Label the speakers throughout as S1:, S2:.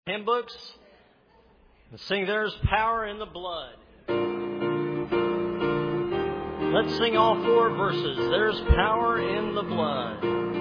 S1: hymn books and sing There's Power in the Blood. Let's sing all four verses. There's power in the blood.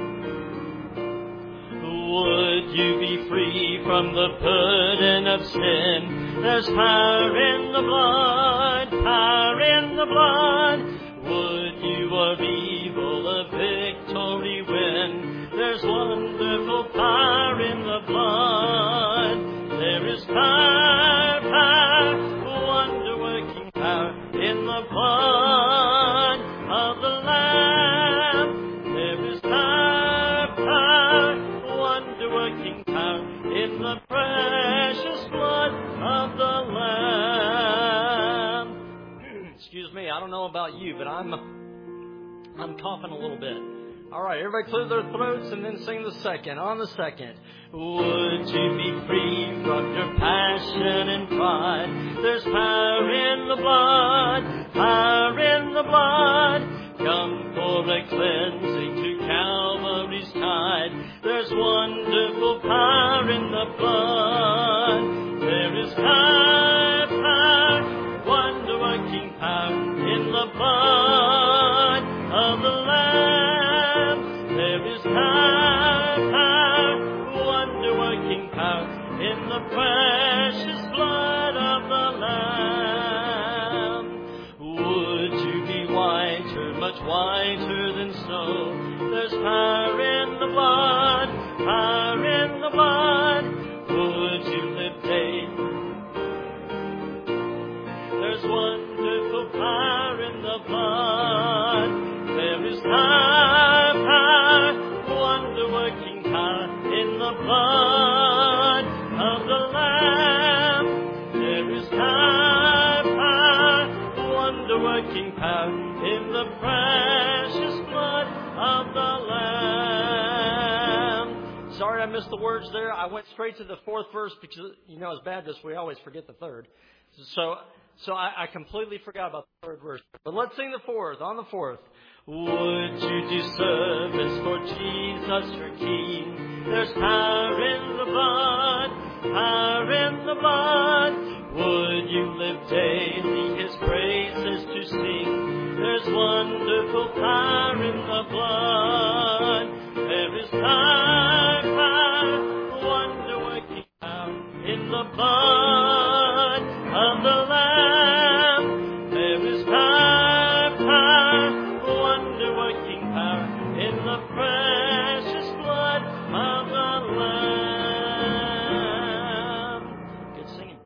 S1: Would you be free from the burden of sin? There's power in the blood, power in the blood. Would you of evil a victory win? There's wonderful power in the blood. There is power, power, wonder-working power in the blood of the Lamb. There is power, power, wonder-working power in the precious blood of the Lamb. Excuse me, I don't know about you, but I'm coughing a little bit. All right, everybody clear their throats and then sing the second. On the second. Would you be free from your passion and pride? There's power in the blood, power in the blood. Come for a cleansing to Calvary's tide. There's wonderful power in the blood. There is power, power, wonder-working power in the blood of the Lamb. There is power, power, wonder-working power in the precious blood of the Lamb. Would you be whiter, much whiter than snow? There's power in the blood, power in the blood. Would you live daily? There's wonderful power in the blood. There is power, power, wonder-working power in the blood of the Lamb. There is power, power, wonder-working power in the precious blood of the Lamb. Sorry I missed the words there. I went straight to the fourth verse because, as Baptists, we always forget the third. So I completely forgot about the third verse. But let's sing the fourth, on the fourth. Would you do service for Jesus your King? There's power in the blood, power in the blood. Would you live daily His praises to sing? There's wonderful power in the blood. There is power, power, wonder-working power in the blood of the Lamb. There is power, power, wonder-working power in the precious blood of the Lamb. Good singing.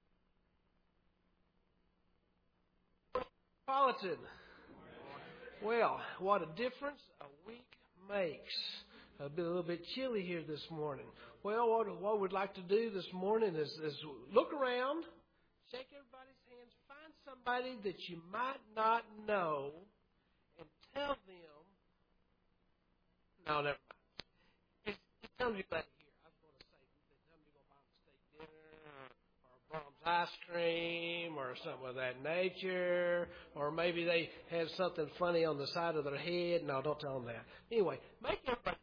S2: Politan. Well, what a difference a week makes. A little bit chilly here this morning. Well, what we'd like to do this morning is look around, shake everybody's hands, find somebody that you might not know, and tell them. No, never mind. Just tell them you're glad you're here. I was going to say, tell them you're going to buy them a steak dinner, or Brahms ice cream, or something of that nature, or maybe they have something funny on the side of their head. No, don't tell them that. Anyway, make everybody.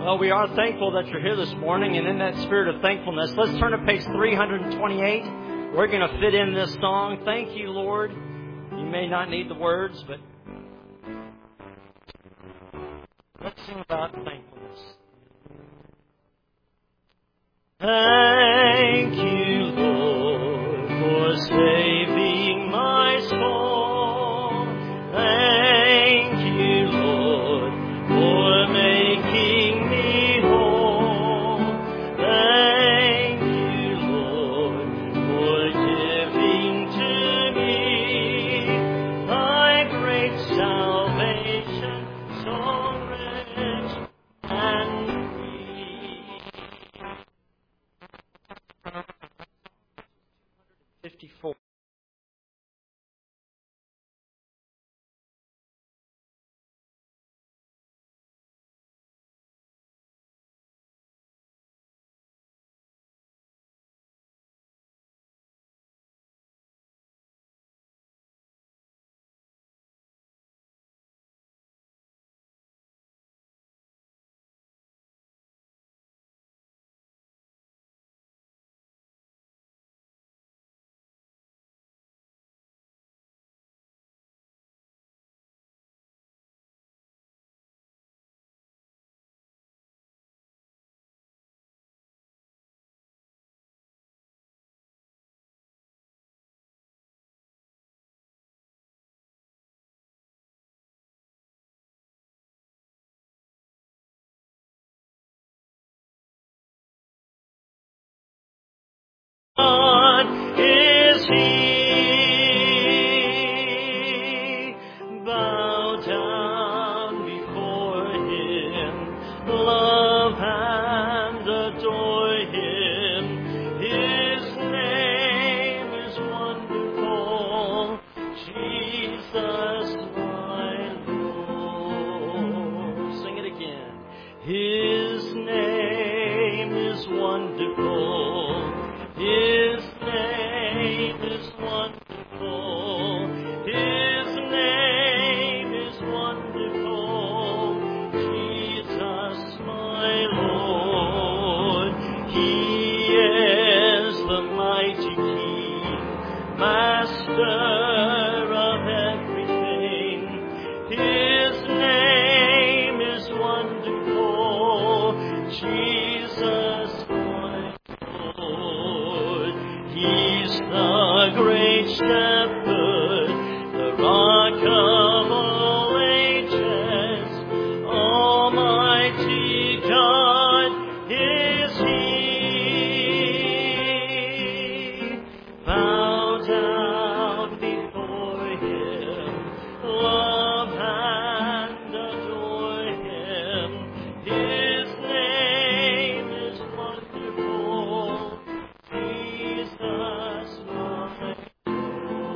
S1: Well, we are thankful that you're here this morning, and in that spirit of thankfulness, let's turn to page 328. We're going to fit in this song, Thank You, Lord. You may not need the words, but let's sing about thankfulness. Thank you, Lord, for saving my soul. Thank you, Lord, for making me whole. Thank you, Lord, for giving to me thy great salvation, so rich and free. 54. God is He. Bow down before Him, love and adore Him. His name is wonderful, Jesus my Lord. Sing it again. His name is wonderful. His name is wonderful. His name is wonderful. Jesus my Lord. He is the mighty King, Master of everything. His name is wonderful. Jesus my Lord. He's the great shepherd, the rock of all ages. Almighty God is He. Bow down before Him, love and adore Him. His name is wonderful. Jesus my Lord.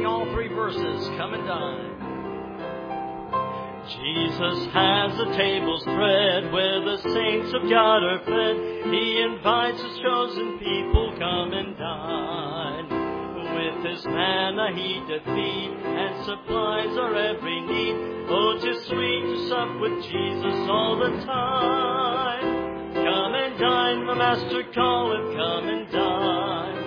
S1: sing all three verses. Come and dine. Jesus has a table spread where the saints of God are fed. He invites His chosen people, come and dine. With His manna He doth feed and supplies our every need. Oh, 'tis sweet to sup with Jesus all the time. Come and dine, the Master calleth, come and dine.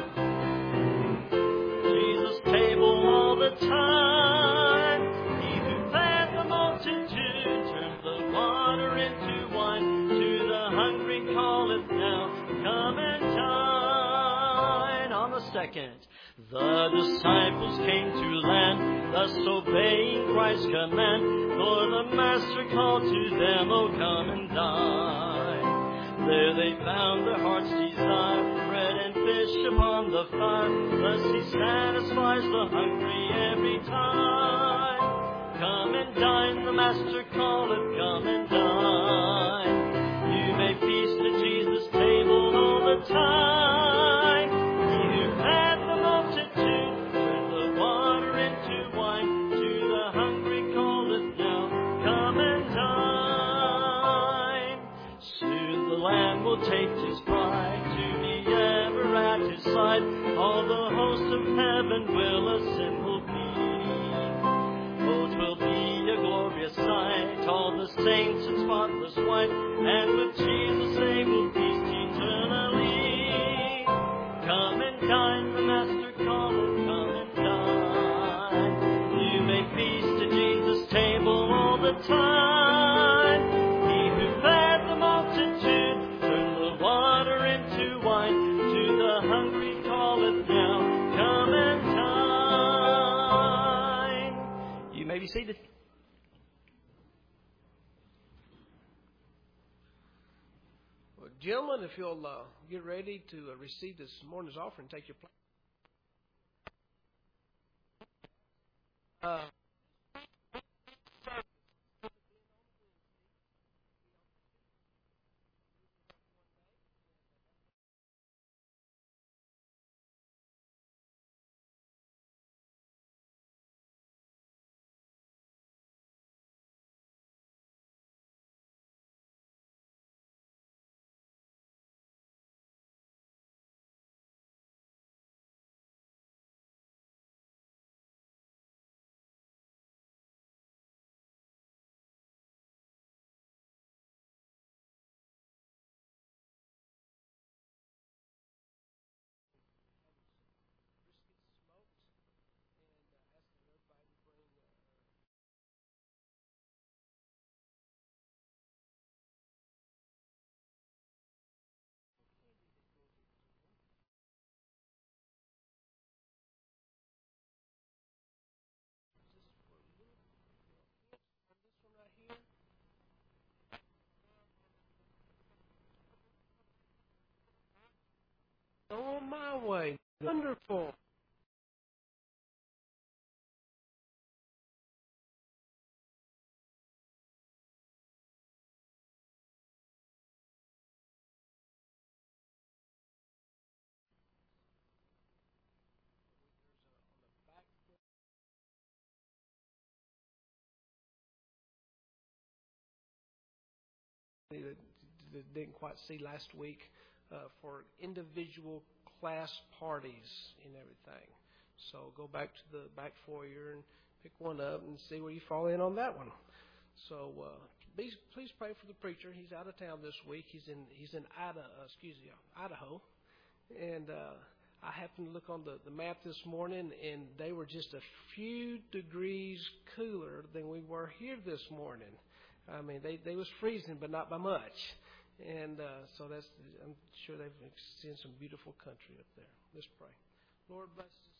S1: Jesus' table all the time. He who fed the multitude turned the water into wine. To the hungry calleth now, come and dine. On the second, the disciples came to land, thus obeying Christ's command. For the Master called to them, oh, come and dine. There they found their heart's desire, bread and fish upon the fire. Thus He satisfies the hungry every time. Come and dine, the Master calleth, come and dine. You may feast at Jesus' table all the time. He who fed the multitude turned the water into wine. To the hungry calleth now, come and dine. Soon the Lamb will take His bride to be ever at His side. All the hosts of heaven will assemble be. Oh, 'twill be a glorious sight, all the saints in spotless white, and with Jesus they will feast eternally. Come and dine, the Master calleth, come and dine. You may feast at Jesus' table all the time. He who fed the multitude turned the water into wine. To the hungry calleth now, come and dine. You may be seated.
S2: Well, gentlemen, if you'll get ready to receive this morning's offering, take your place. On my way. Wonderful. That didn't quite see last week for individual class parties and everything. So go back to the back foyer and pick one up and see where you fall in on that one. So please pray for the preacher. He's out of town this week. He's in Idaho, and I happened to look on the map this morning, and they were just a few degrees cooler than we were here this morning. I mean, they was freezing, but not by much. And so I'm sure they've seen some beautiful country up there. Let's pray. Lord, bless us.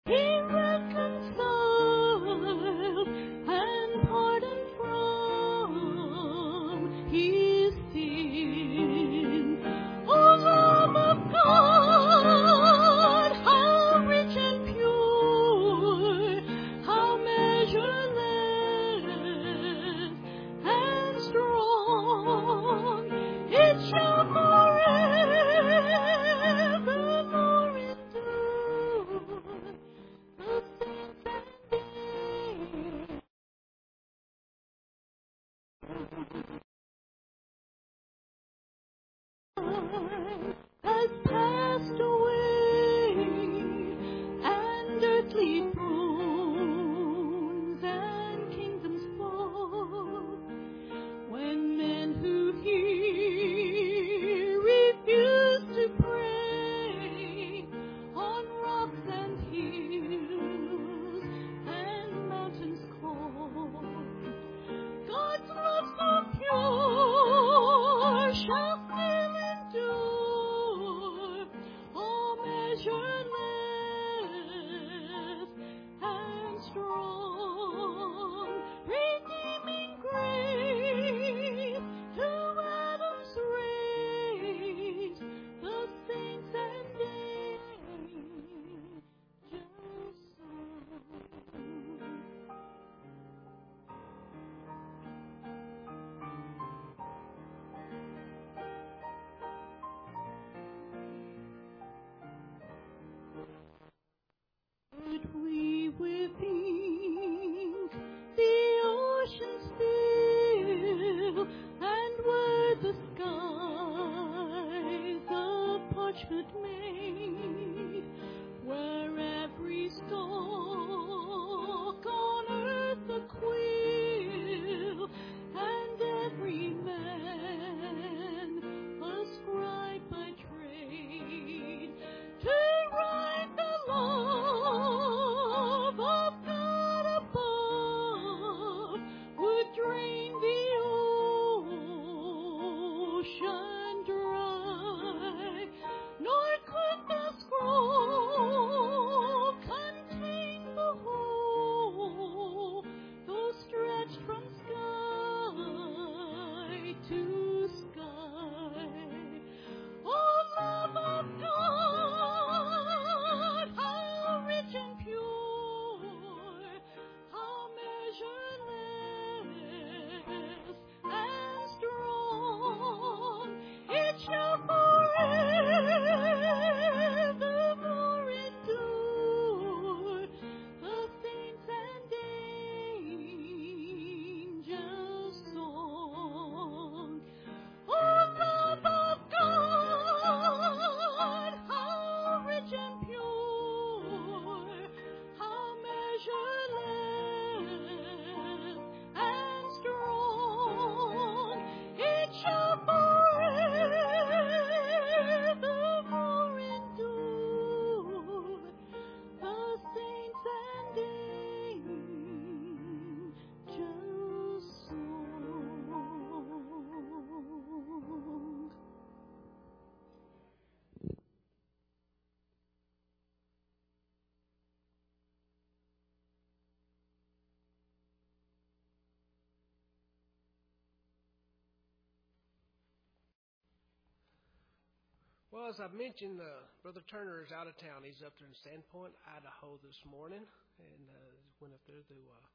S2: Well, as I've mentioned, Brother Turner is out of town. He's up there in Sandpoint, Idaho this morning, and went up there to,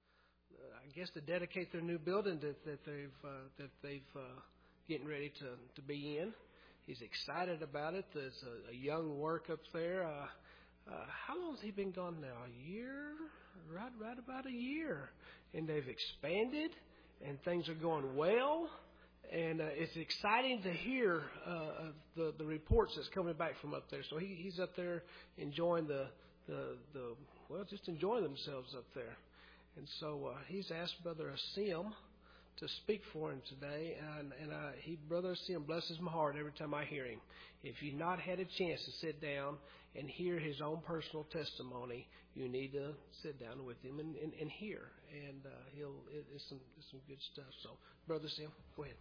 S2: I guess, to dedicate their new building that they've getting ready to be in. He's excited about it. There's a young work up there. How long has he been gone now? A year? Right about a year. And they've expanded, and things are going well. And it's exciting to hear the reports that's coming back from up there. So he's up there enjoying just enjoying themselves up there. And so he's asked Brother Asim to speak for him today. And Brother Asim blesses my heart every time I hear him. If you've not had a chance to sit down and hear his own personal testimony, you need to sit down with him and hear. And it's some good stuff. So, Brother Asim, go ahead.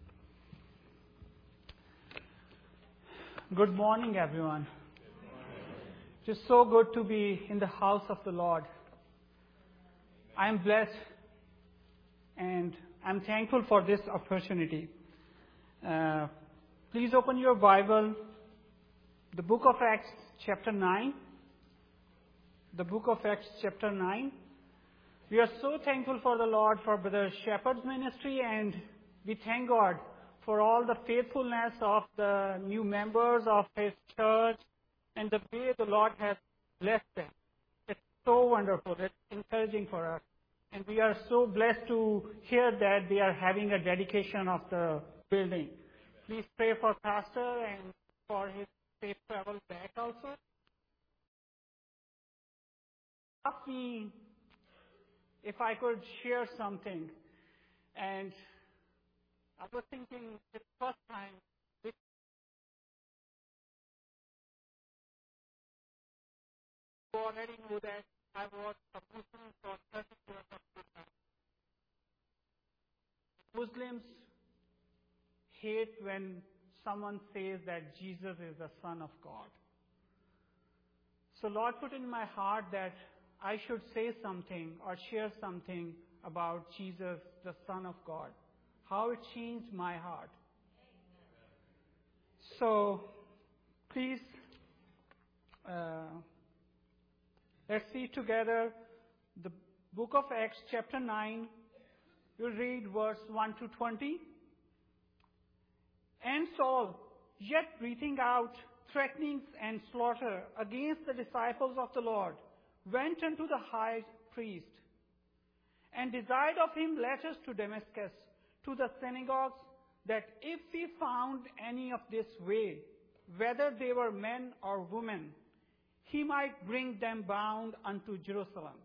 S3: Good morning, everyone. It is so good to be in the house of the Lord. I am blessed and I'm thankful for this opportunity. Please open your Bible, the book of Acts chapter 9. The book of Acts chapter 9. We are so thankful for the Lord for Brother Shepherd's ministry, and we thank God for all the faithfulness of the new members of His church and the way the Lord has blessed them. It's so wonderful. It's encouraging for us. And we are so blessed to hear that they are having a dedication of the building. Please pray for Pastor and for his safe travel back also. Ask me if I could share something. And I was thinking it's the first time you already know that I was a Muslim for 30 years of my life. Muslims hate when someone says that Jesus is the Son of God. So Lord put in my heart that I should say something or share something about Jesus, the Son of God. How it changed my heart. So, please, let's see together the book of Acts chapter 9. We'll read verse 1 to 20. And Saul, yet breathing out threatenings and slaughter against the disciples of the Lord, went unto the high priest, and desired of him letters to Damascus, to the synagogues, that if he found any of this way, whether they were men or women, he might bring them bound unto Jerusalem.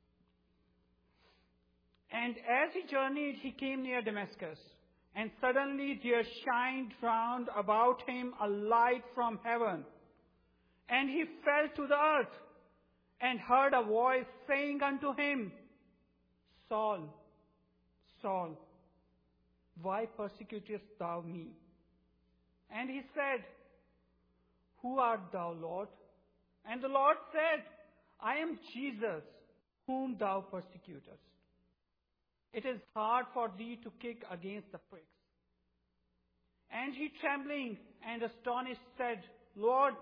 S3: And as he journeyed, he came near Damascus, and suddenly there shined round about him a light from heaven, and he fell to the earth, and heard a voice saying unto him, Saul, Saul, why persecutest thou me? And he said, Who art thou, Lord? And the Lord said, I am Jesus, whom thou persecutest. It is hard for thee to kick against the pricks. And he, trembling and astonished, said, Lord,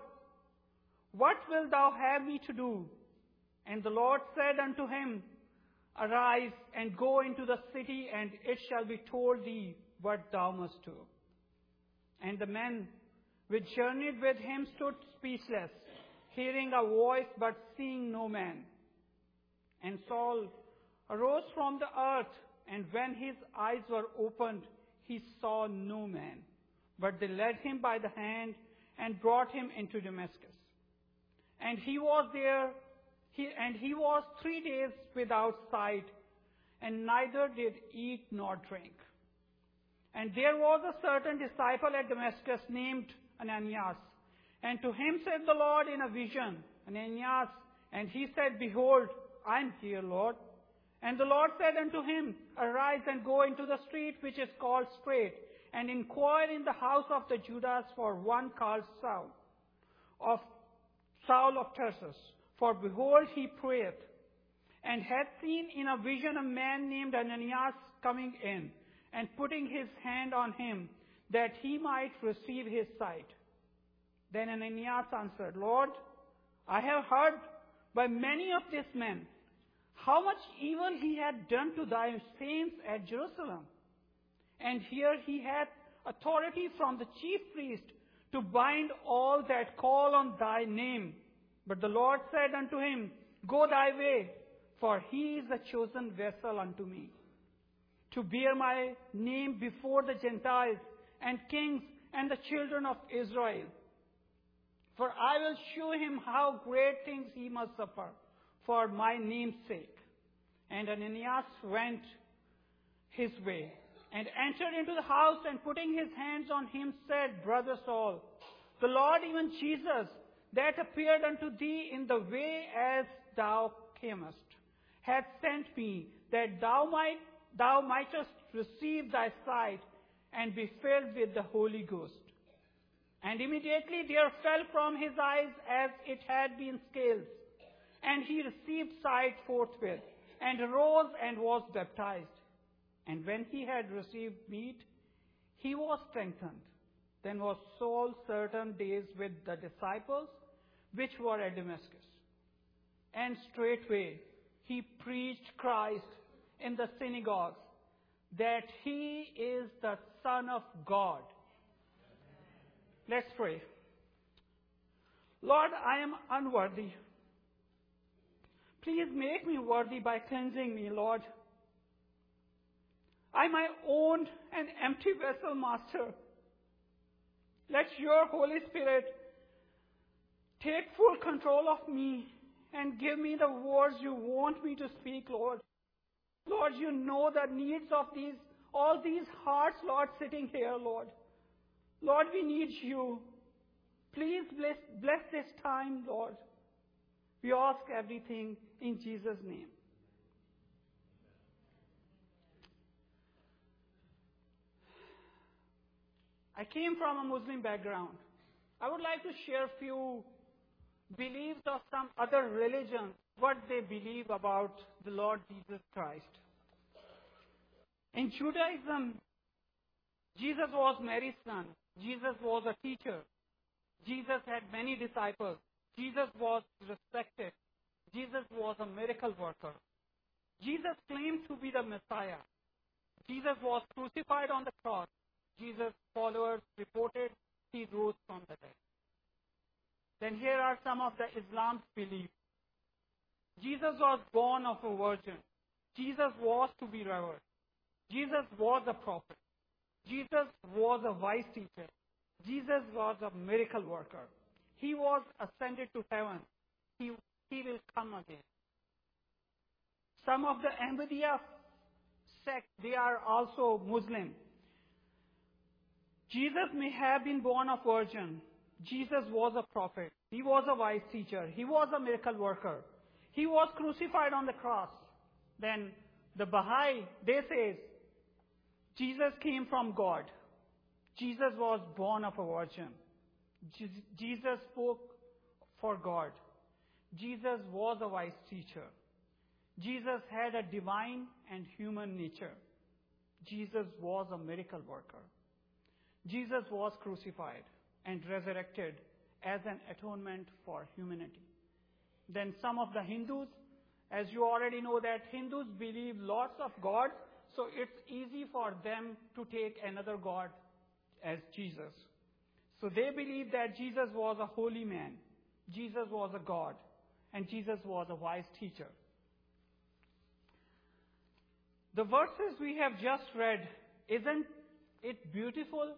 S3: what wilt thou have me to do? And the Lord said unto him, Arise and go into the city, and it shall be told thee what thou must do. And the men which journeyed with him stood speechless, hearing a voice but seeing no man. And Saul arose from the earth, and when his eyes were opened, he saw no man. But they led him by the hand and brought him into Damascus. And he was there, he was 3 days without sight, and neither did eat nor drink. And there was a certain disciple at Damascus named Ananias. And to him said the Lord in a vision, Ananias. And he said, Behold, I am here, Lord. And the Lord said unto him, Arise and go into the street which is called Straight, and inquire in the house of the Judas for one called Saul of Tarsus. For behold, he prayeth, and hath seen in a vision a man named Ananias coming in, and putting his hand on him, that he might receive his sight. Then Ananias answered, Lord, I have heard by many of these men how much evil he had done to thy saints at Jerusalem. And here he hath authority from the chief priest to bind all that call on thy name. But the Lord said unto him, Go thy way, for he is a chosen vessel unto me, to bear my name before the Gentiles and kings and the children of Israel. For I will show him how great things he must suffer for my name's sake. And Ananias went his way, and entered into the house, and putting his hands on him, said, Brother Saul, the Lord, even Jesus, that appeared unto thee in the way as thou camest, hath sent me, that thou mightest receive thy sight, and be filled with the Holy Ghost. And immediately there fell from his eyes as it had been scales. And he received sight forthwith, and arose and was baptized. And when he had received meat, he was strengthened. Then was Saul certain days with the disciples, which were at Damascus. And straightway he preached Christ in the synagogues, that he is the Son of God. Let's pray. Lord, I am unworthy. Please make me worthy by cleansing me, Lord. I am my own and empty vessel, Master. Let your Holy Spirit take full control of me and give me the words you want me to speak, Lord. Lord, you know the needs of all these hearts, Lord, sitting here, Lord. Lord, we need you. Please bless this time, Lord. We ask everything in Jesus' name. I came from a Muslim background. I would like to share a few beliefs of some other religions, what they believe about the Lord Jesus Christ. In Judaism, Jesus was Mary's son. Jesus was a teacher. Jesus had many disciples. Jesus was respected. Jesus was a miracle worker. Jesus claimed to be the Messiah. Jesus was crucified on the cross. Jesus' followers reported he rose from the dead. Then here are some of the Islam's beliefs. Jesus was born of a virgin. Jesus was to be revered. Jesus was a prophet. Jesus was a wise teacher. Jesus was a miracle worker. He was ascended to heaven. He will come again. Some of the Ahmadiyya sect, they are also Muslim. Jesus may have been born of virgin. Jesus was a prophet. He was a wise teacher. He was a miracle worker. He was crucified on the cross. Then the Baha'i, they say, Jesus came from God. Jesus was born of a virgin. Jesus spoke for God. Jesus was a wise teacher. Jesus had a divine and human nature. Jesus was a miracle worker. Jesus was crucified and resurrected as an atonement for humanity. Then some of the Hindus, as you already know that Hindus believe lots of gods, so it's easy for them to take another god as Jesus. So they believe that Jesus was a holy man, Jesus was a God, and Jesus was a wise teacher. The verses we have just read, isn't it beautiful?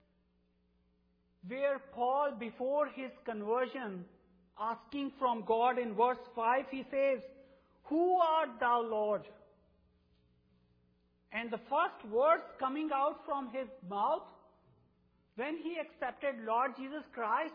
S3: Where Paul, before his conversion, asking from God in verse 5, he says, "Who art thou, Lord?" And the first words coming out from his mouth, when he accepted Lord Jesus Christ,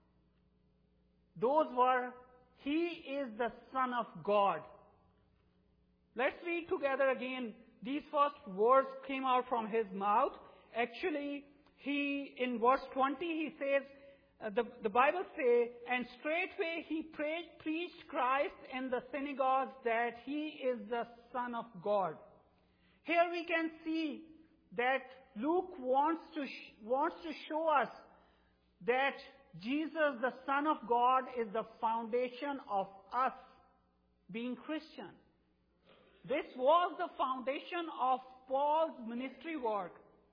S3: those were, "He is the Son of God." Let's read together again. These first words came out from his mouth. Actually, in verse 20, he says, the Bible says, "And straightway he preached Christ in the synagogues that he is the Son of God." Here we can see that Luke wants to show us that Jesus, the Son of God, is the foundation of us being Christian. This was the foundation of Paul's ministry work.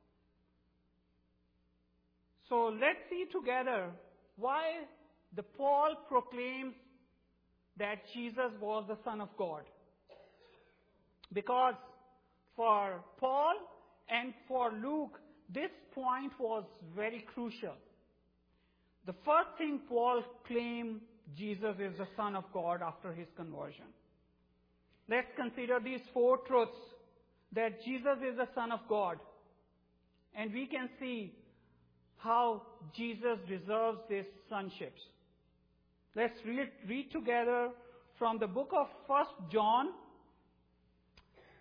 S3: So let's see together why the Paul proclaims that Jesus was the Son of God. Because for Paul and for Luke, this point was very crucial. The first thing Paul claimed, Jesus is the Son of God after his conversion. Let's consider these four truths, that Jesus is the Son of God. And we can see how Jesus deserves these sonships. Let's read together from the book of 1 John,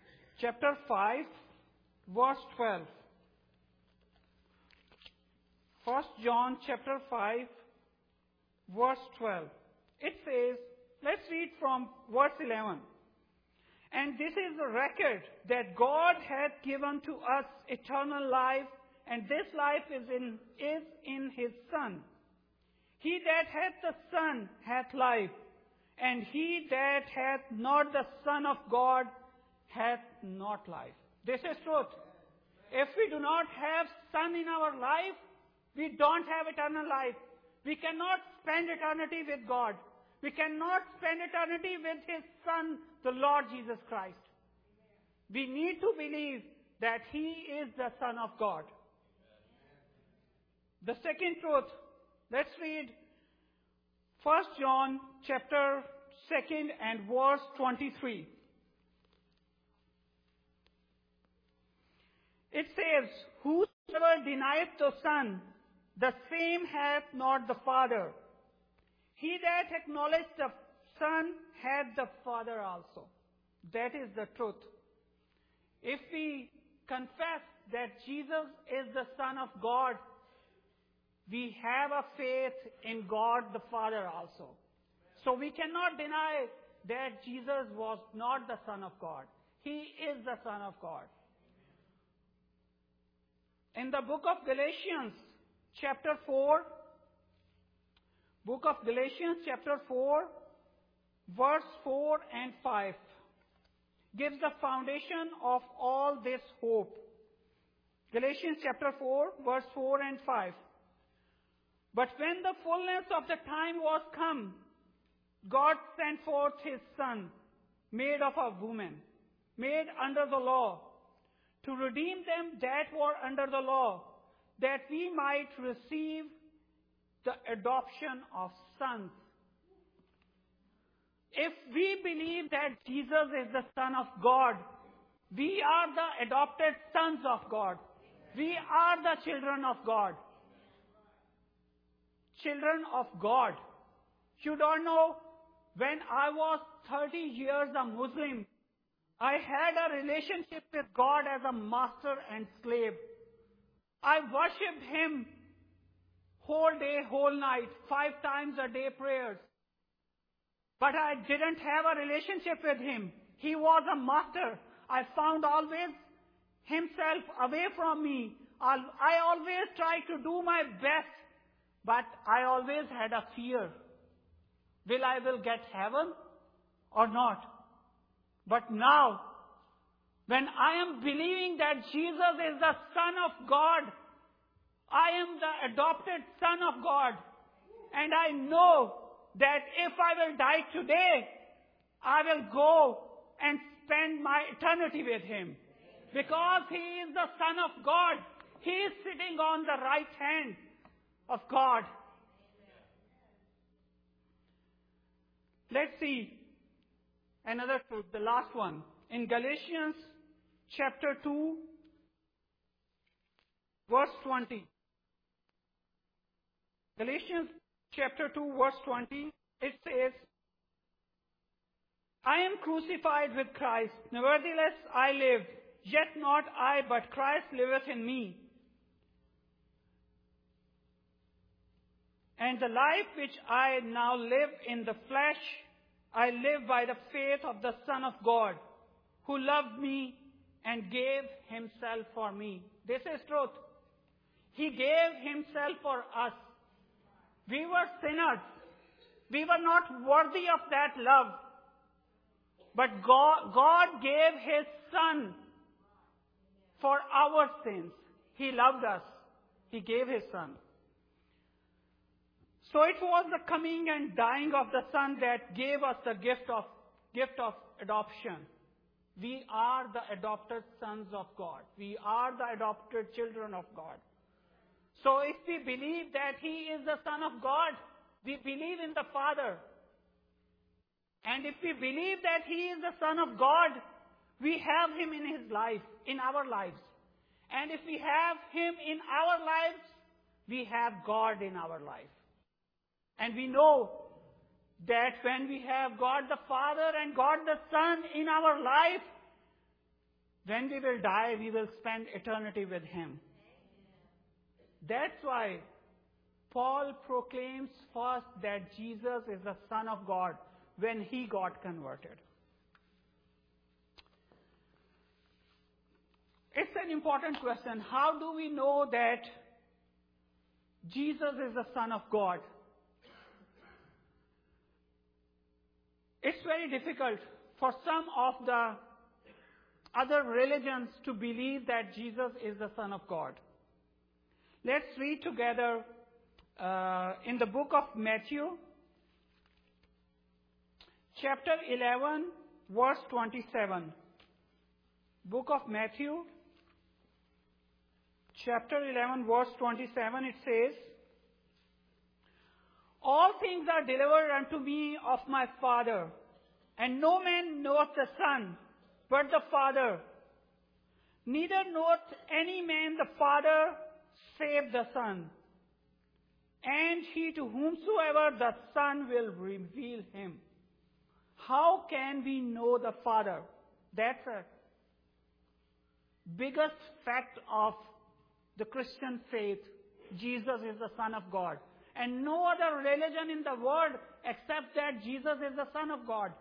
S3: chapter 5, verse 12. 1 John chapter 5, verse 12. It says, let's read from verse 11. And this is the record that God hath given to us eternal life, and this life is in His Son. He that hath the Son hath life, and he that hath not the Son of God hath not life. This is truth. If we do not have Son in our life, we don't have eternal life. We cannot spend eternity with God. We cannot spend eternity with His Son, the Lord Jesus Christ. We need to believe that He is the Son of God. The second truth, let's read 1 John chapter 2 and verse 23. It says, whosoever denieth the Son, the same hath not the Father. He that acknowledgeth the Son hath the Father also. That is the truth. If we confess that Jesus is the Son of God, we have a faith in God the Father also. So we cannot deny that Jesus was not the Son of God. He is the Son of God. In the book of Galatians, chapter 4, verse 4 and 5, gives the foundation of all this hope. Galatians chapter 4, verse 4 and 5. But when the fullness of the time was come, God sent forth His Son, made of a woman, made under the law, to redeem them that were under the law, that we might receive the adoption of sons. If we believe that Jesus is the Son of God, we are the adopted sons of God. We are the children of God. Children of God. You don't know, when I was 30 years a Muslim, I had a relationship with God as a master and slave. I worshipped Him whole day, whole night, 5 times a day prayers. But I didn't have a relationship with Him. He was a master. I found always Himself away from me. I always tried to do my best, but I always had a fear. Will I get heaven or not? But now, when I am believing that Jesus is the Son of God, I am the adopted Son of God, and I know that if I will die today, I will go and spend my eternity with Him. Because He is the Son of God. He is sitting on the right hand of God. Let's see another truth, the last one. In Galatians chapter 2, verse 20. Galatians chapter 2, verse 20, it says, I am crucified with Christ. Nevertheless I live, yet not I, but Christ liveth in me. And the life which I now live in the flesh, I live by the faith of the Son of God, who loved me and gave Himself for me. This is truth. He gave Himself for us. We were sinners. We were not worthy of that love. But God gave His Son for our sins. He loved us. He gave His Son. So it was the coming and dying of the Son that gave us the gift of adoption. We are the adopted sons of God. We are the adopted children of God. So if we believe that He is the Son of God, we believe in the Father. And if we believe that He is the Son of God, we have Him in His life, in our lives. And if we have Him in our lives, we have God in our life. And we know that when we have God the Father and God the Son in our life, when we will die, we will spend eternity with Him. That's why Paul proclaims first that Jesus is the Son of God when he got converted. It's an important question. How do we know that Jesus is the Son of God? It's very difficult for some of the other religions to believe that Jesus is the Son of God. Let's read together in the book of Matthew, chapter 11, verse 27. Book of Matthew, chapter 11, verse 27, it says, "All things are delivered unto me of my Father, and no man knoweth the Son, but the Father. Neither knoweth any man the Father, save the Son, and he to whomsoever the Son will reveal him." How can we know the Father? That's a biggest fact of the Christian faith. Jesus is the Son of God. And no other religion in the world accepts that Jesus is the Son of God.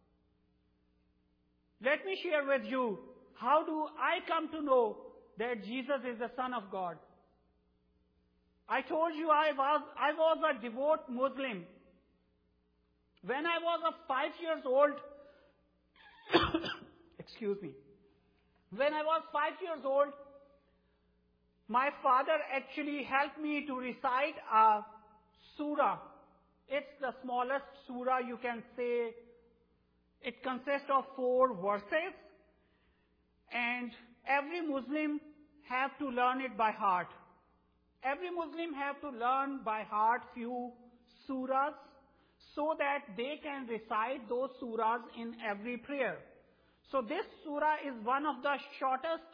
S3: Let me share with you, how do I come to know that Jesus is the Son of God? I told you I was a devout Muslim. When I was 5 years old, excuse me, when I was 5 years old, my father actually helped me to recite a surah. It's the smallest surah you can say. It consists of 4 verses, and every Muslim have to learn it by heart. Every Muslim have to learn by heart few surahs so that they can recite those surahs in every prayer. So this surah is one of the shortest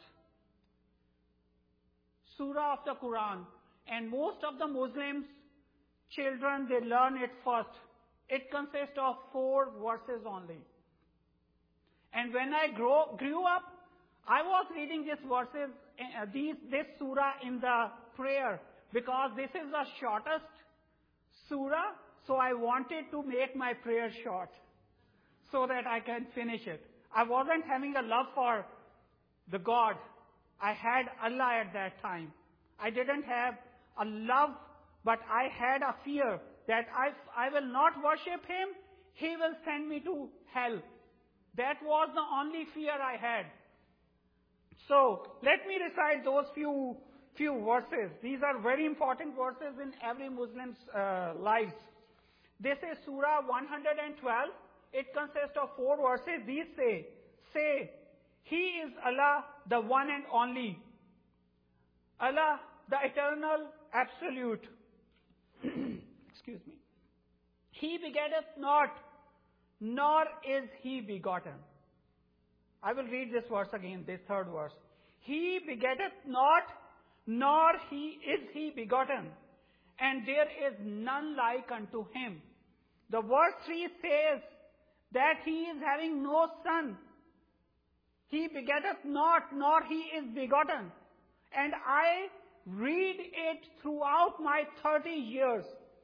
S3: surah of the Quran, and most of the Muslims children, they learn it first. It consists of 4 verses only. And when I grew up, I was reading these verses, this surah in the prayer, because this is the shortest surah, so I wanted to make my prayer short so that I can finish it. I wasn't having a love for the God. I had Allah at that time. I didn't have a love, but I had a fear that I will not worship Him, He will send me to hell. That was the only fear I had. So, let me recite those few verses. These are very important verses in every Muslim's lives. This is Surah 112. It consists of 4 verses. These say, He is Allah, the one and only. Allah, the eternal, absolute. Excuse me. He begetteth not, nor is He begotten. I will read this verse again, this 3rd verse. He begetteth not, nor is He begotten, and there is none like unto Him. The verse 3 says that He is having no son. He begetteth not, nor He is begotten. And I read it throughout my 30 years.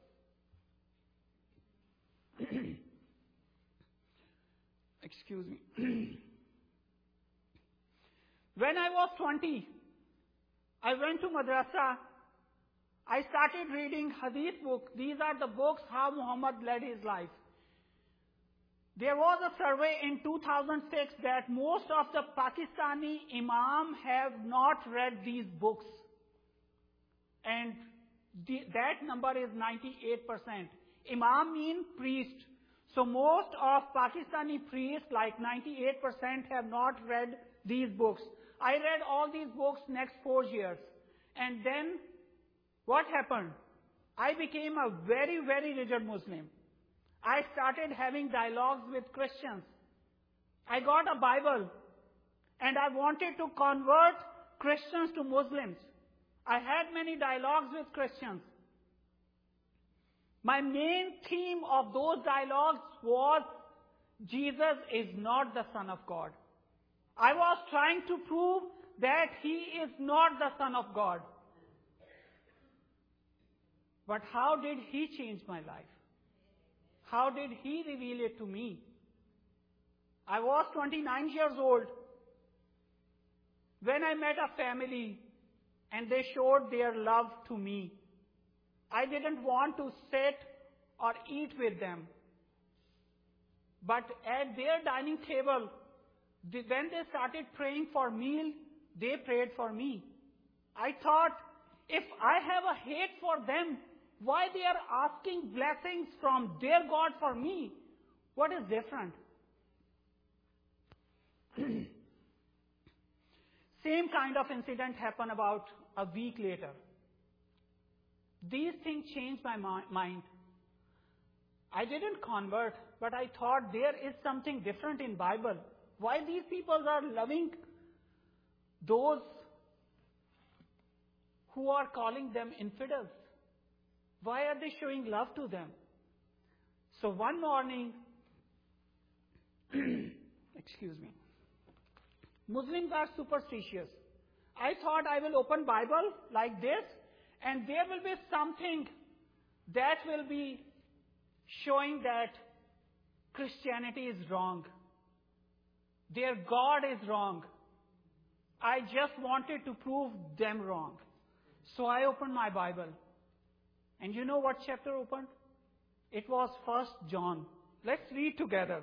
S3: Excuse me. When I was 20, I went to madrasa. I started reading hadith book. These are the books how Muhammad led his life. There was a survey in 2006 that most of the Pakistani imam have not read these books. And that number is 98%. Imam means priest. So most of Pakistani priests, like 98%, have not read these books. I read all these books next 4 years. And then, what happened? I became a very, very rigid Muslim. I started having dialogues with Christians. I got a Bible, and I wanted to convert Christians to Muslims. I had many dialogues with Christians. My main theme of those dialogues was, Jesus is not the Son of God. I was trying to prove that He is not the Son of God. But how did He change my life? How did He reveal it to me? I was 29 years old when I met a family and they showed their love to me. I didn't want to sit or eat with them. But at their dining table, when they started praying for meal, they prayed for me. I thought, if I have a hate for them, why they are asking blessings from their God for me? What is different? Same kind of incident happened about a week later. These things changed my mind. I didn't convert, but I thought there is something different in Bible. Why these people are loving those who are calling them infidels? Why are they showing love to them? So one morning, excuse me, Muslims are superstitious. I thought I will open Bible like this, and there will be something that will be showing that Christianity is wrong. Their God is wrong. I just wanted to prove them wrong. So I opened my Bible. And you know what chapter opened? It was 1 John. Let's read together.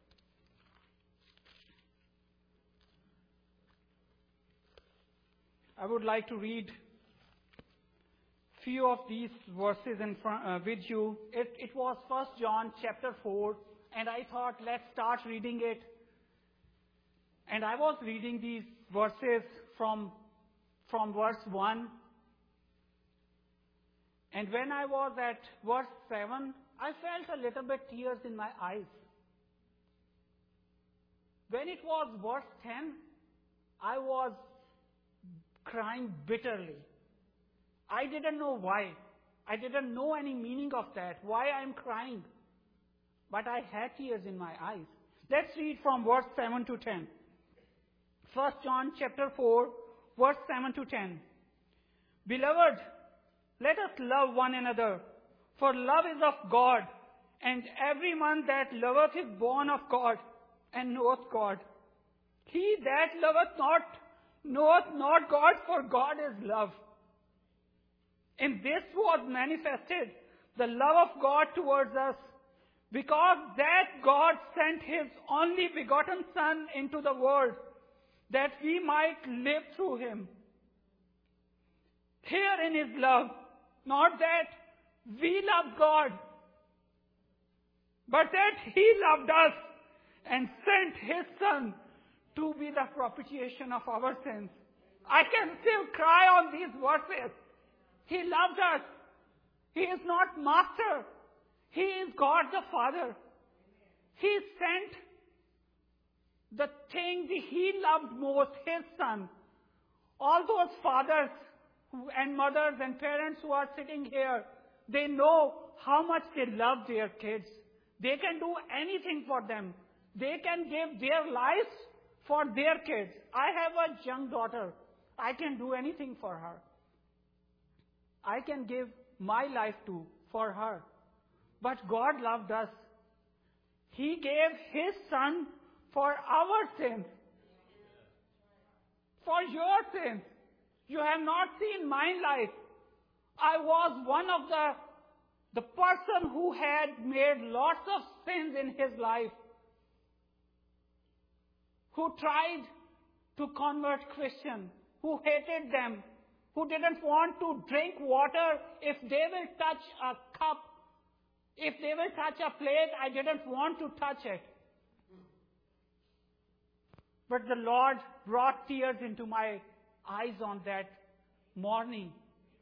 S3: I would like to read few of these verses with you. It was 1 John chapter 4, and I thought, let's start reading it. And I was reading these verses from verse 1. And when I was at verse 7, I felt a little bit tears in my eyes. When it was verse 10, I was crying bitterly. I didn't know why. I didn't know any meaning of that, why I'm crying. But I had tears in my eyes. Let's read from verse 7 to 10. 1 John chapter 4, verse 7 to 10. Beloved, let us love one another, for love is of God, and every man that loveth is born of God, and knoweth God. He that loveth not knoweth not God, for God is love. In this was manifested the love of God towards us, because that God sent His only begotten Son into the world, that we might live through Him. Herein is love, not that we loved God, but that He loved us and sent His Son to be the propitiation of our sins. I can still cry on these verses. He loved us. He is not master. He is God the Father. He sent the thing He loved most, His Son. All those fathers and mothers and parents who are sitting here, they know how much they love their kids. They can do anything for them. They can give their lives for their kids. I have a young daughter. I can do anything for her. I can give my life for her. But God loved us. He gave His Son for our sins. For your sins. You have not seen my life. I was one of the person who had made lots of sins in his life, who tried to convert Christian, who hated them, who didn't want to drink water if they will touch a cup. If they will touch a plate, I didn't want to touch it. But the Lord brought tears into my eyes on that morning.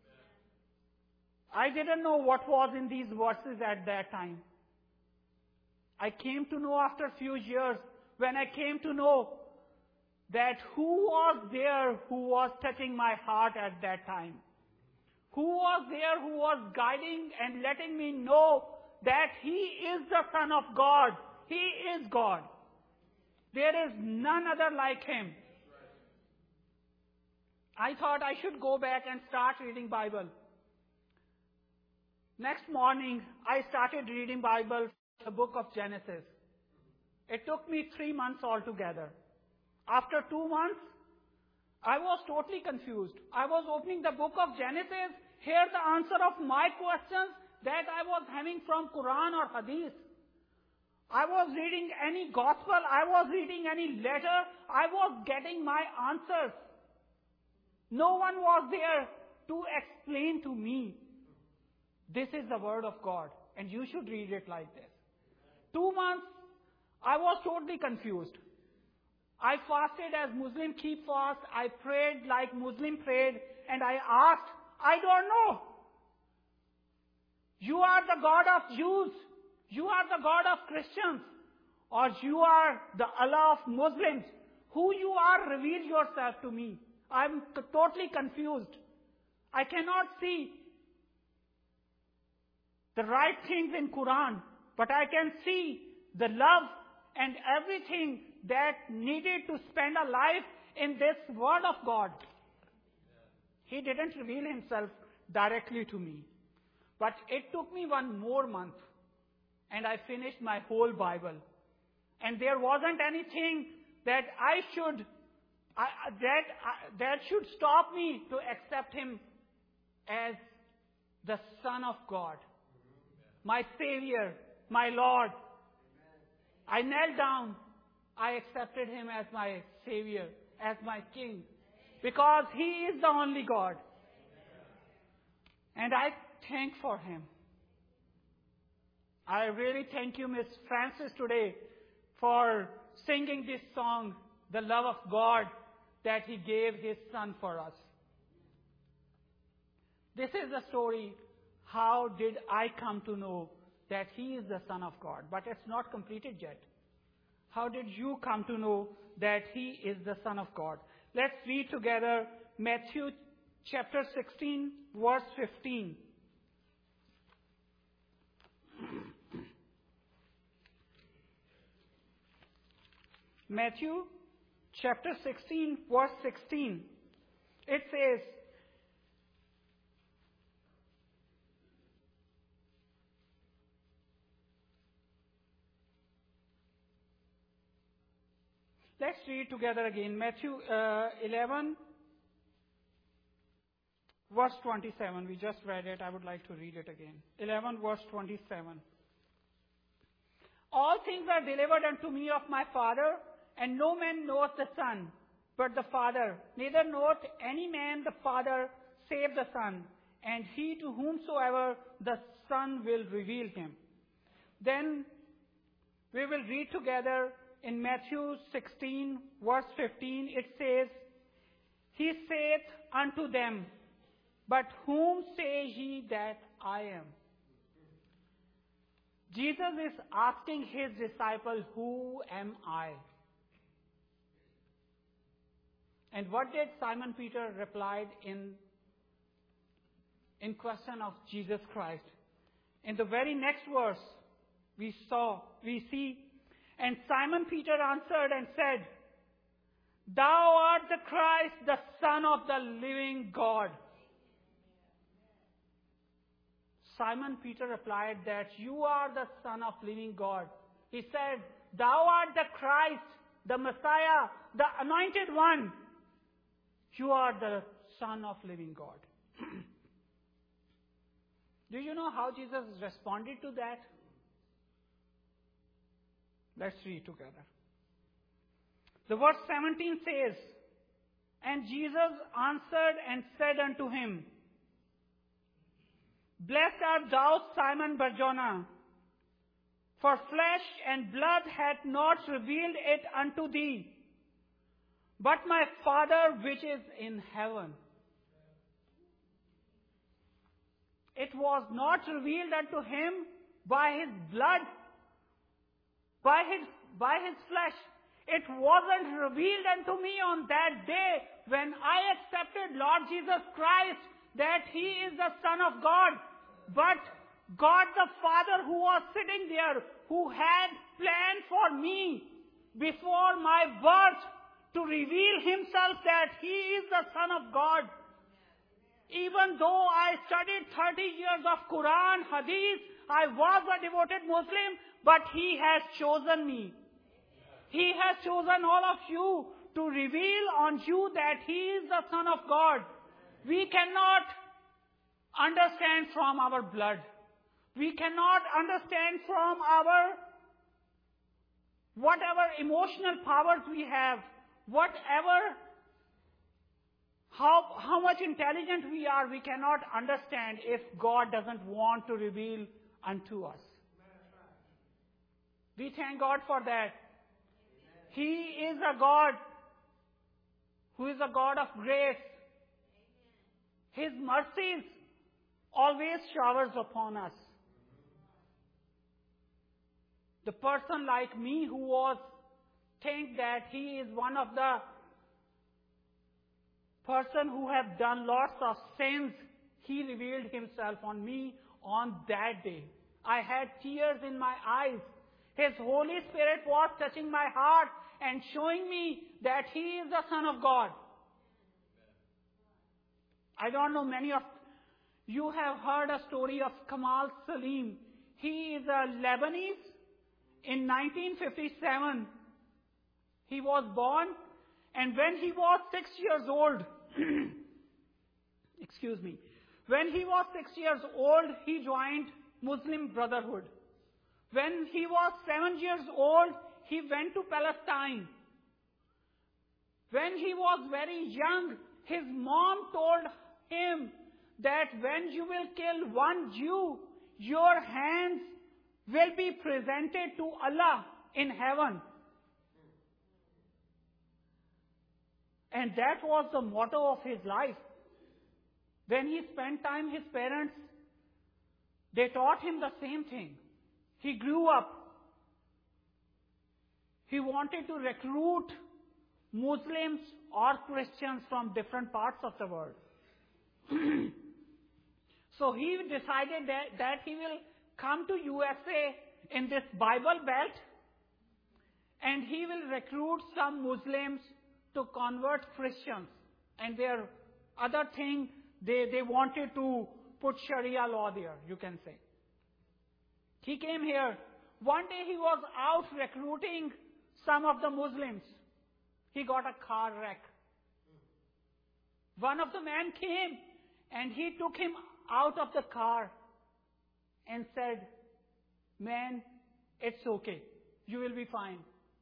S3: I didn't know what was in these verses at that time. I came to know after a few years, when I came to know that who was there who was touching my heart at that time. Who was there who was guiding and letting me know that He is the Son of God. He is God. There is none other like Him. I thought I should go back and start reading Bible. Next morning, I started reading Bible, the book of Genesis. It took me 3 months altogether. After 2 months, I was totally confused. I was opening the book of Genesis, hear the answer of my questions that I was having from Quran or Hadith. I was reading any gospel, I was reading any letter, I was getting my answers. No one was there to explain to me. This is the word of God, and you should read it like this. 2 months, I was totally confused. I fasted as Muslim keep fast. I prayed like Muslim prayed, and I asked, I don't know. You are the God of Jews. You are the God of Christians. Or you are the Allah of Muslims. Who you are, reveal yourself to me. I'm totally confused. I cannot see the right things in Quran, but I can see the love and everything that needed to spend a life in this word of God. He didn't reveal himself directly to me. But it took me 1 more month, and I finished my whole Bible. And there wasn't anything that that should stop me to accept him as the Son of God, my Savior, my Lord. I knelt down. I accepted him as my Savior, as my King, because he is the only God. And I thank for him. I really thank you, Miss Francis, today for singing this song, The Love of God, that he gave his Son for us. This is the story, how did I come to know that he is the Son of God? But it's not completed yet. How did you come to know that he is the Son of God? Let's read together Matthew chapter 16, verse 15. Matthew chapter 16, verse 16. It says, let's read together again. Matthew 11, verse 27. We just read it. I would like to read it again. 11, verse 27. All things are delivered unto me of my Father, and no man knoweth the Son, but the Father. Neither knoweth any man the Father, save the Son, and he to whomsoever the Son will reveal him. Then we will read together in Matthew 16, verse 15. It says, He saith unto them, But whom say ye that I am? Jesus is asking his disciple, Who am I? And what did Simon Peter replied in question of Jesus Christ? In the very next verse, we see, and Simon Peter answered and said, Thou art the Christ, the Son of the living God. Simon Peter replied that you are the Son of living God. He said, Thou art the Christ, the Messiah, the Anointed One. You are the Son of living God. Do you know how Jesus responded to that? Let's read together. The verse 17 says, And Jesus answered and said unto him, Blessed art thou, Simon Barjona, for flesh and blood hath not revealed it unto thee, but my Father which is in heaven. It was not revealed unto him by his blood, by his flesh. It wasn't revealed unto me on that day when I accepted Lord Jesus Christ that he is the Son of God. But God the Father who was sitting there, who had planned for me before my birth to reveal himself that he is the Son of God. Even though I studied 30 years of Quran, Hadith, I was a devoted Muslim, but He has chosen me. He has chosen all of you to reveal on you that He is the Son of God. We cannot understand from our blood. We cannot understand from our whatever emotional powers we have, whatever, how much intelligent we are, we cannot understand if God doesn't want to reveal unto us. We thank God for that. He is a God who is a God of grace. His mercies always showers upon us. The person like me who was think that he is one of the person who have done lots of sins, He revealed Himself on me on that day. I had tears in my eyes. His Holy Spirit was touching my heart and showing me that He is the Son of God. I don't know, many of you have heard a story of Kamal Salim. He is a Lebanese. In 1957, he was born, and when he was 6 years old, excuse me, when he was 6 years old, he joined Muslim Brotherhood. When he was 7 years old, he went to Palestine. When he was very young, his mom told him that when you will kill one Jew, your hands will be presented to Allah in heaven. And that was the motto of his life. When he spent time, his parents, they taught him the same thing. He grew up. He wanted to recruit Muslims or Christians from different parts of the world. So he decided that he will come to USA in this Bible Belt, and he will recruit some Muslims to convert Christians. And their other thing, they wanted to put Sharia law there, you can say. He came here. One day he was out recruiting some of the Muslims. He got a car wreck. One of the men came and he took him out of the car and said, "Man, it's okay. You will be fine."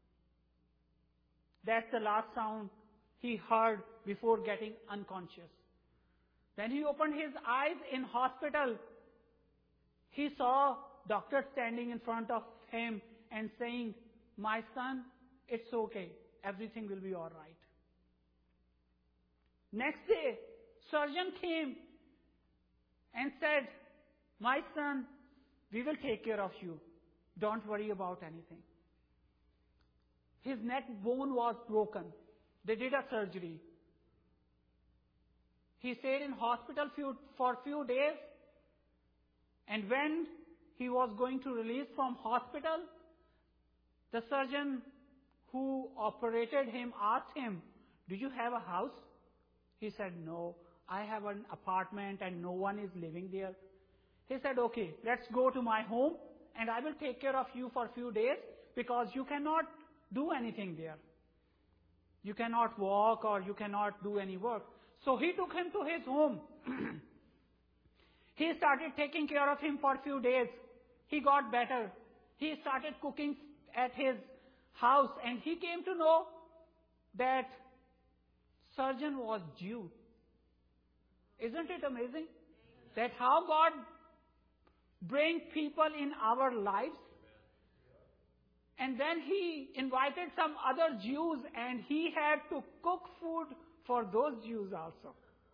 S3: That's the last sound he heard before getting unconscious. When he opened his eyes in hospital, he saw doctor standing in front of him and saying, "My son, it's okay. Everything will be all right." Next day, surgeon came and said, "My son, we will take care of you. Don't worry about anything." His neck bone was broken. They did a surgery. He stayed in hospital for a few days. And when he was going to release from hospital, the surgeon who operated him asked him, "Do you have a house?" He said, "No, I have an apartment and no one is living there." He said, "Okay, let's go to my home and I will take care of you for a few days because you cannot do anything there. You cannot walk or you cannot do any work." So he took him to his home. He started taking care of him for a few days. He got better. He started cooking at his house, and he came to know that surgeon was Jew. Isn't it amazing that how God brings people in our lives? And then he invited some other Jews, and he had to cook food for those Jews also.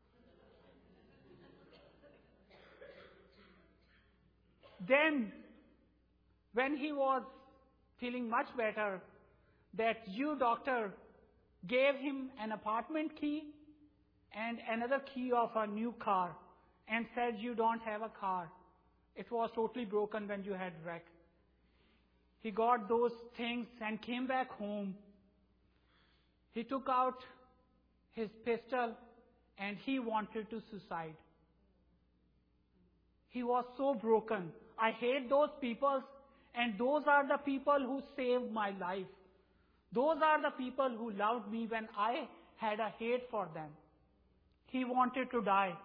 S3: Then, when he was feeling much better, that Jew doctor gave him an apartment key and another key of a new car and said, "You don't have a car. It was totally broken when you had wreck." He got those things and came back home. He took out his pistol and he wanted to suicide. He was so broken. I hate those people, and those are the people who saved my life. Those are the people who loved me when I had a hate for them. He wanted to die.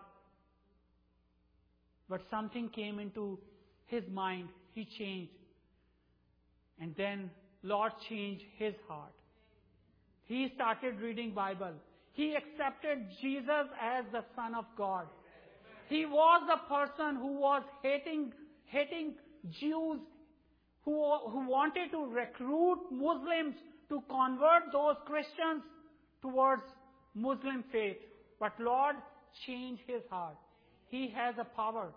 S3: But something came into his mind. He changed. And then Lord changed his heart. He started reading Bible. He accepted Jesus as the Son of God. He was the person who was hating Jews, who wanted to recruit Muslims to convert those Christians towards Muslim faith. But Lord changed his heart. He has a power.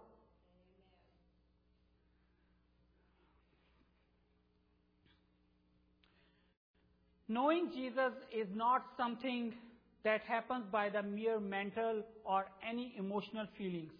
S3: Knowing Jesus is not something that happens by the mere mental or any emotional feelings.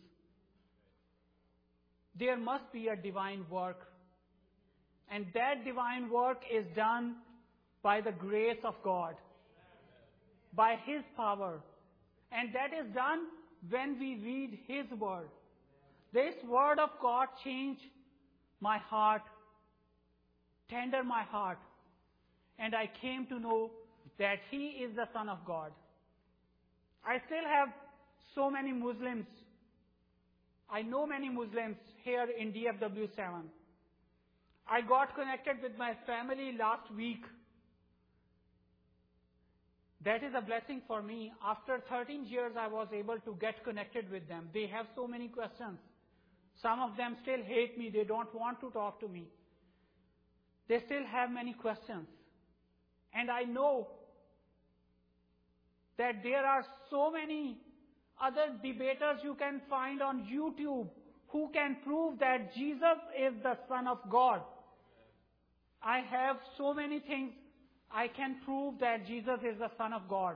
S3: There must be a divine work. And that divine work is done by the grace of God, by His power. And that is done when we read His Word. This Word of God changed my heart, tender my heart. And I came to know that He is the Son of God. I still have so many Muslims. I know many Muslims here in DFW 7. I got connected with my family last week. That is a blessing for me. After 13 years, I was able to get connected with them. They have so many questions. Some of them still hate me. They don't want to talk to me. They still have many questions. And I know that there are so many other debaters you can find on YouTube who can prove that Jesus is the Son of God. I have so many things I can prove that Jesus is the Son of God.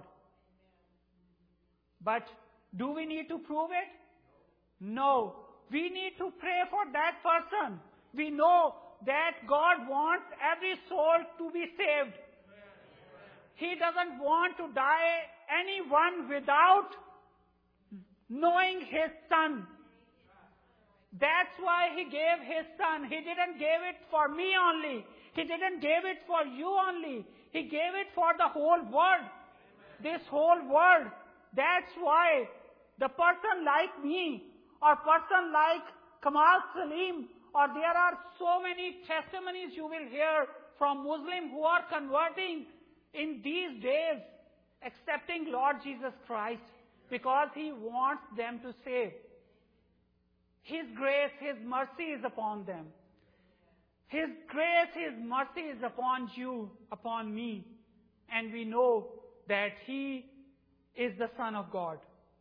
S3: But do we need to prove it? No. We need to pray for that person. We know that God wants every soul to be saved. He doesn't want to die anyone without knowing His Son. That's why He gave His Son. He didn't give it for me only. He didn't give it for you only. He gave it for the whole world. This whole world. That's why the person like me or person like Kamal Salim, or there are so many testimonies you will hear from Muslims who are converting in these days, accepting Lord Jesus Christ because He wants them to save. His grace, His mercy is upon them. His grace, His mercy is upon you, upon me. And we know that He is the Son of God.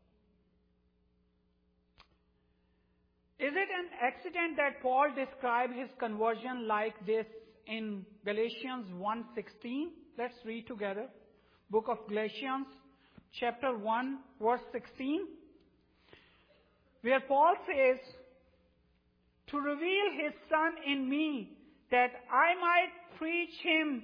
S3: Is it an accident that Paul described his conversion like this in Galatians 1:16? Let's read together. Book of Galatians, chapter 1, verse 16. Where Paul says, to reveal His Son in me, that I might preach Him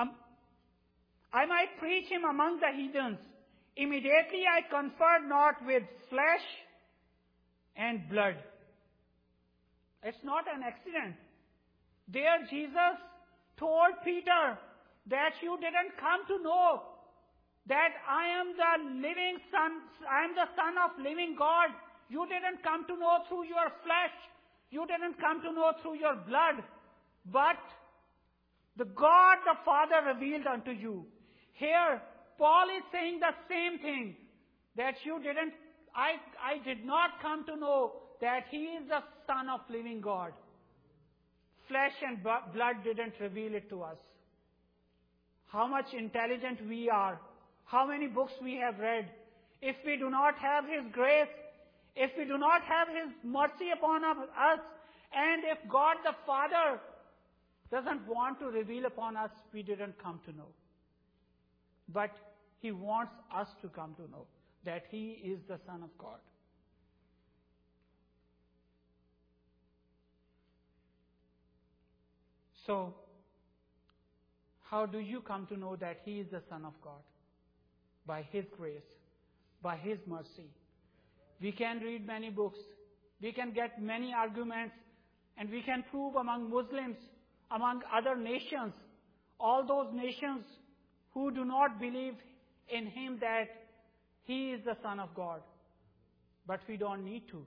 S3: among the heathens. Immediately I conferred not with flesh and blood. It's not an accident. There Jesus told Peter that you didn't come to know that I am the living Son, I am the Son of living God. You didn't come to know through your flesh. You didn't come to know through your blood. But the God the Father revealed unto you. Here, Paul is saying the same thing. That I did not come to know that He is the Son of living God. Flesh and blood didn't reveal it to us. How much intelligent we are. How many books we have read. If we do not have His grace, if we do not have His mercy upon us, and if God the Father doesn't want to reveal upon us, we didn't come to know. But He wants us to come to know that He is the Son of God. So, how do you come to know that He is the Son of God? By His grace. by His mercy. We can read many books. We can get many arguments. And we can prove among Muslims, among other nations, all those nations who do not believe in Him that He is the Son of God. But we don't need to.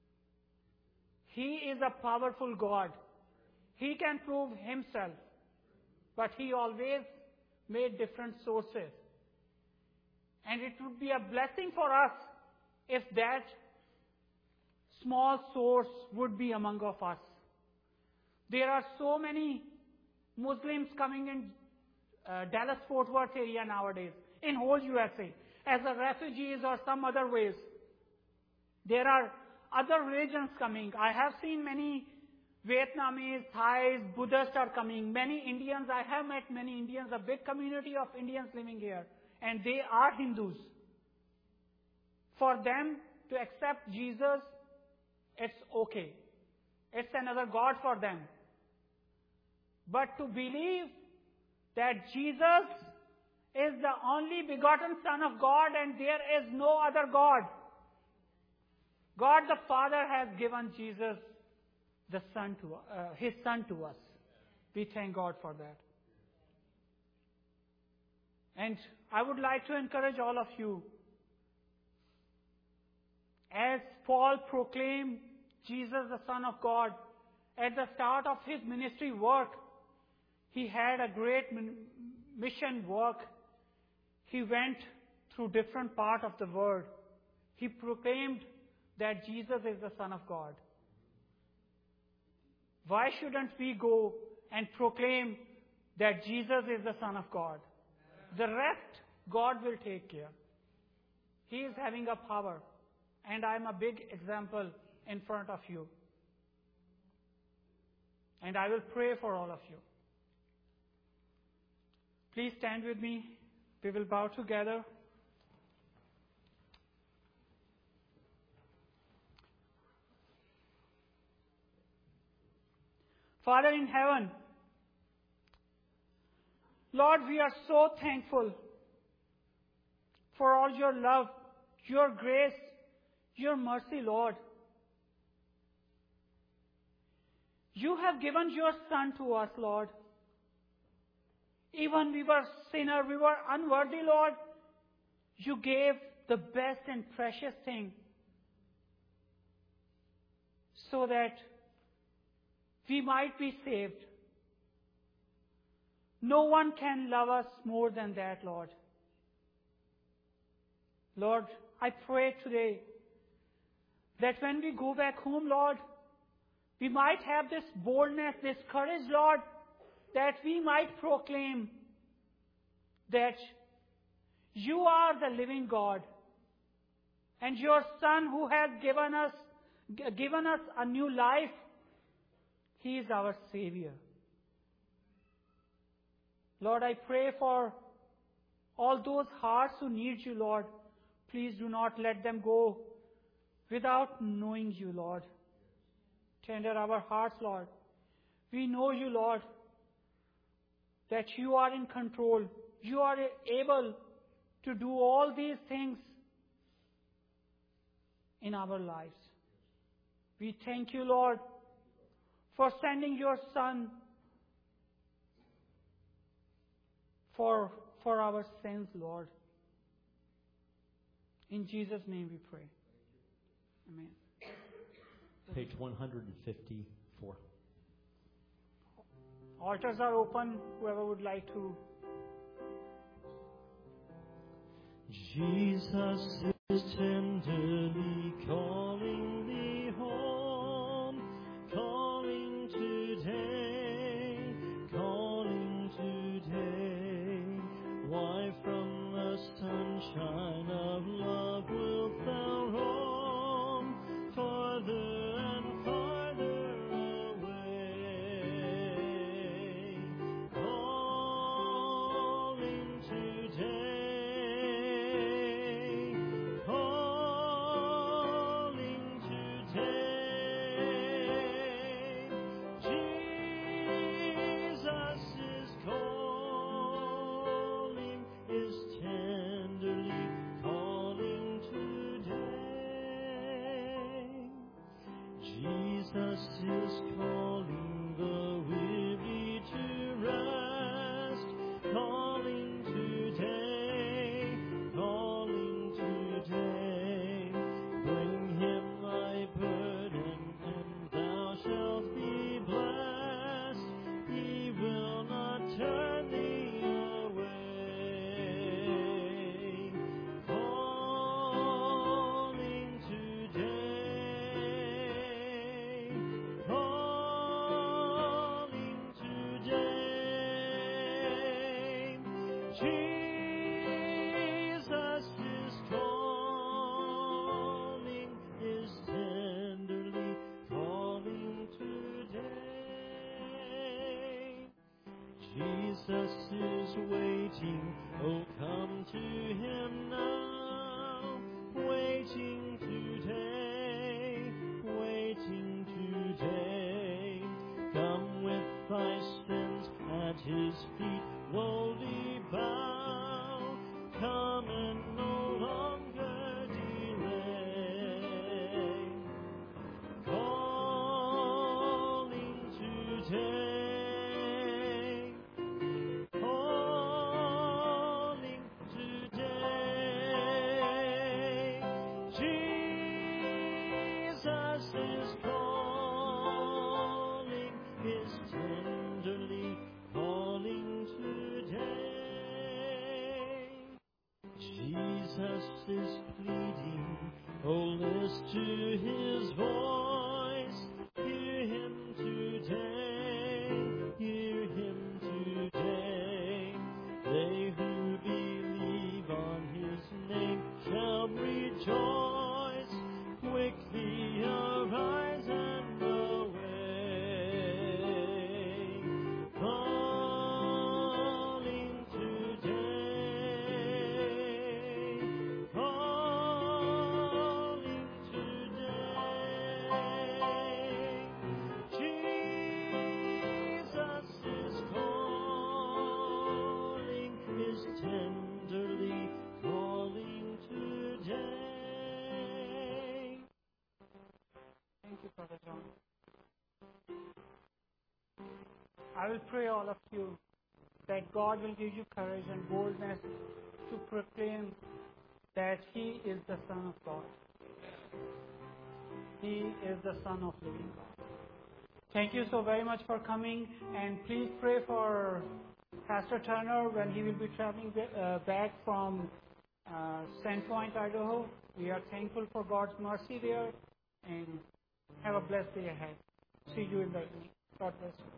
S3: He is a powerful God. He can prove Himself. But He always made different sources. And it would be a blessing for us if that small source would be among of us. There are so many Muslims coming in Dallas-Fort Worth area nowadays, in whole USA, as a refugees or some other ways. There are other religions coming. I have seen many Vietnamese, Thais, Buddhists are coming. Many Indians, I have met many Indians, a big community of Indians living here. And they are Hindus. For them to accept Jesus, it's okay. It's another God for them. But to believe that Jesus is the only begotten Son of God and there is no other God. God the Father has given Jesus, the Son to His Son to us. We thank God for that. And I would like to encourage all of you, as Paul proclaimed Jesus the Son of God at the start of his ministry work, he had a great mission work. He went through different parts of the world. He proclaimed that Jesus is the Son of God. Why shouldn't we go and proclaim that Jesus is the Son of God? The rest, God will take care. He is having a power. And I am a big example in front of you. And I will pray for all of you. Please stand with me. We will bow together. Father in heaven, Lord, we are so thankful for all your love, your grace, your mercy, Lord. You have given your Son to us, Lord. Even we were sinners, we were unworthy, Lord. You gave the best and precious thing so that we might be saved. No one can love us more than that, Lord. Lord, I pray today that when we go back home, Lord, we might have this boldness, this courage, Lord, that we might proclaim that you are the living God and your Son who has given us a new life, He is our Savior. Lord, I pray for all those hearts who need you, Lord. Please do not let them go without knowing you, Lord. Tender our hearts, Lord. We know you, Lord, that you are in control. You are able to do all these things in our lives. We thank you, Lord, for sending your Son for our sins, Lord. In Jesus' name we pray. Amen.
S1: Page 154.
S3: Altars are open. Whoever would like to.
S1: Jesus is tenderly calling thee home, calling today, calling today. Why from the sunshine of love wilt thou roam farther and farther away? Calling today, calling today. Jesus is waiting. Oh, come to him now. Waiting today, waiting today. Come with thy sins at his feet, lowly bow. Come and no longer delay. Calling today, calling today. Jesus is calling, is tenderly calling today. Jesus is pleading, oh, listen to his voice. Hear him today, hear him today. They who believe on his name shall rejoice. Quickly arise and away. Calling today, calling today. Jesus is calling, is tenderly calling today.
S3: Thank you, Brother John. I will pray all of you that God will give you courage and boldness to proclaim that He is the Son of God. He is the Son of living God. Thank you so very much for coming, and please pray for Pastor Turner when he will be traveling back from Sandpoint, Idaho. We are thankful for God's mercy there, and have a blessed day ahead. See you in the evening. God bless you.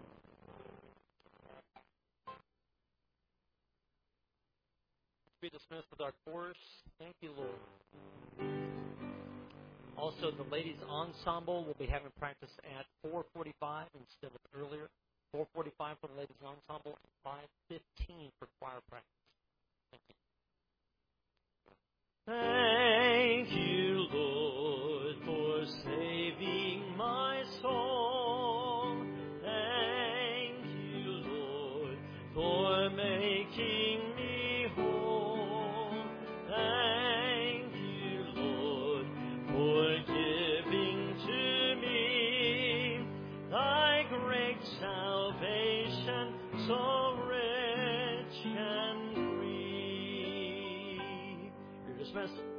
S1: Be dismissed with our chorus. Thank you, Lord. Also, the ladies' ensemble will be having practice at 4:45 instead of earlier. 4:45 for the ladies' ensemble and 5:15 for choir practice. Thank you, Lord, for saving my soul. Thank you, Lord, for making me whole. Thank you, Lord, for giving to me thy great salvation, so rich and free. You're dismissed.